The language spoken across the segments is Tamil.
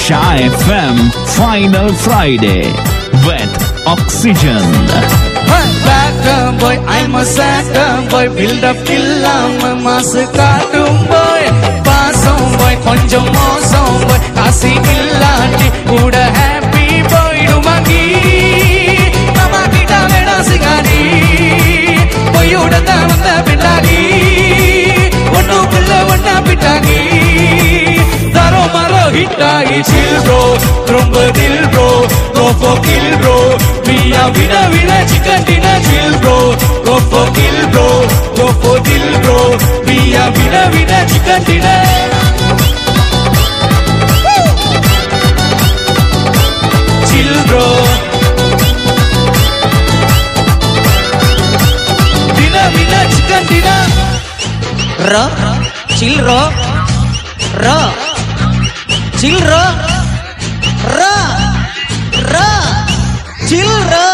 Shy FM Final Friday with Oxygen. Bad boy, I'm a sad boy. Build up illam mass kaatum boy. Paasam boy, konjam mosam boy. Kasi illati kuda happy boy. Dumangi nama kita veda sigani. Boy udanda vanda pitagi. Onnu pilla vanna pitagi. Daro maro hitagi chill bro. Romba dil bro. Go for kill bro. Vina chicken dinner chill bro. Go for kill bro. Go for kill bro. Vina chicken dinner. Chill bro. Vina chicken dinner. Ro, chill ro, ro, chill ro, ro, ro, chill ro.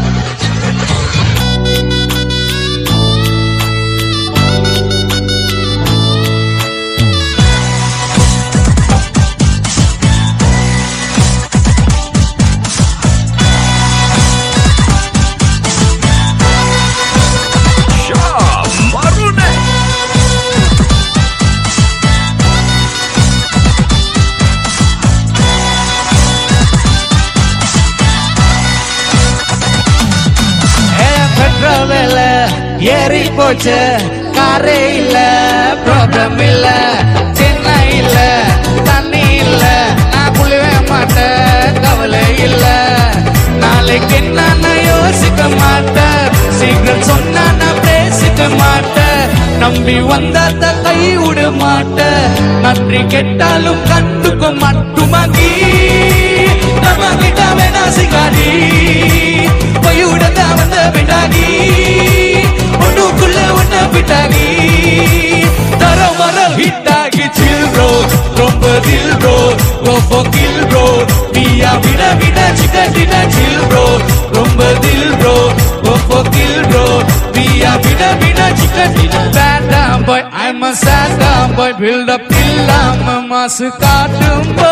ஏறி போச்சு காரே இல்ல ப்ராப்ளம் இல்ல சென்னை இல்ல தண்ணி இல்ல நான் குளிவே மாட்டேன் கவலை இல்ல நாளைக்கு என்ன யோசிக்க மாட்டேன் சீக்கிரம் சொன்னா நான் பேசிக்க மாட்டேன் நம்பி வந்தாத்த கை விட மாட்டேன் நன்றி கெட்டாலும் கண்டுக்க மட்டுமாகி நம்ம கிட்ட வேணா சிகாரி பொய்யுடந்தா வந்த பின்னாடி ஒண்ணுக்குள்ள ஒண்ண பிட்டாகி தர மர ஹிட்டாகி chill bro ரொம்ப தில் bro go for kill bro வினா chicken dinner chill bro ரொம்ப தில் bro go for kill bro வினா chicken dinner bad boy I'm a sad boy build up illam mass kaatum boy